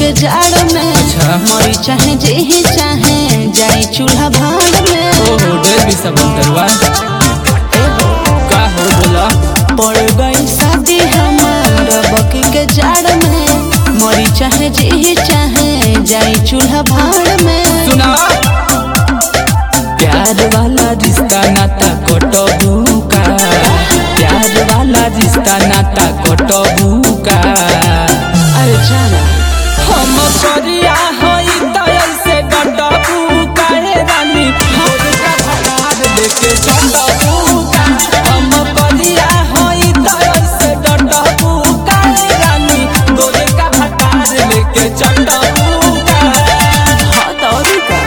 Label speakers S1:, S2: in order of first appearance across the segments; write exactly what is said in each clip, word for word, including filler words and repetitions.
S1: के जाड़ में मरी चाहे जे ही चाहे जाई चूल्हा भाड़ में।
S2: ओहो ढेर भी सब अंतरवा का हो बोला।
S1: पड़ गई शादी हमारा बकी के जाड़ में मरी चाहे जे ही चाहे जाई चूल्हा भाड़ में।
S2: सुना प्यार वाला रिश्ता नाता कटबू का, प्यार वाला रिश्ता नाता कटबू का।
S1: अरे जाना
S2: हम करिया होई दयल से डटबू का हे रानी, मोर का भगार लेके चलबू का। हम करिया होई दयल से डटबू का हे रानी, मोर का भगार लेके चलबू का।
S1: हाँ दौड़ी का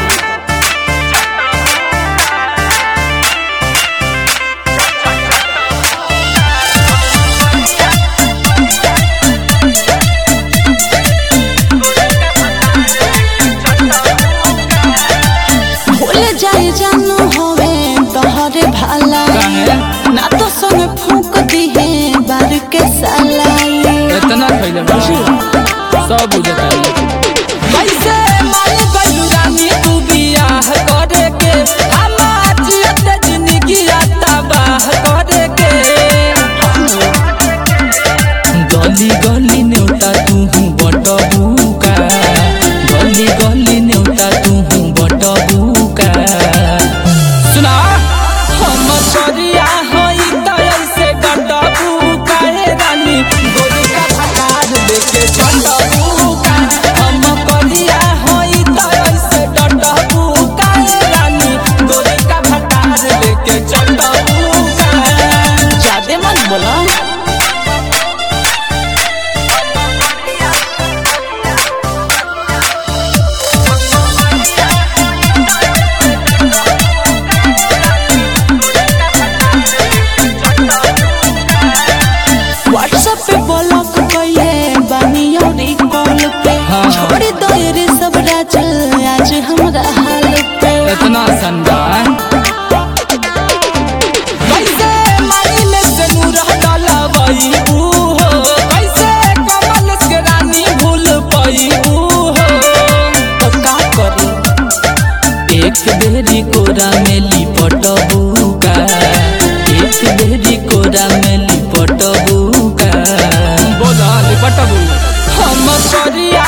S1: जाए जानू होवे तोहरे भाला ना तो संग फूक दिहे बार के साला।
S2: इतना खइले बाजी सब बुझता है कैसे मान गइलू रानी तू बियाह करे के, हमार जियत जिंदगी तबाह करे के। गली गली नेउता तू बटबू का, गली गली नेउता तू बटबू का। सुना हम करिया होई दयल से डटबू का हे रानी, गोरी का भगार लेके चलबू का। हम करिया होई दयल से डटबू का हे रानी, गोरी का भगार लेके चलबू का।
S1: ज्यादा मत बोला व्हाट्सएप पे ब्लॉक कइले बानी औरी कॉल पे।
S2: हाँ।
S1: छोड़ दो रे सब राज आज हमरा हाल पे।
S2: इतना संदान कैसे माई में से नूर डलबू हो, कैसे कमल के रानी भूल पैबू हो।
S1: तो का करी
S2: एक बेरी कोरा में लिपटबू का, एक बेरी कोरा में लिपटबू का। बोला लिपटबू हम करिया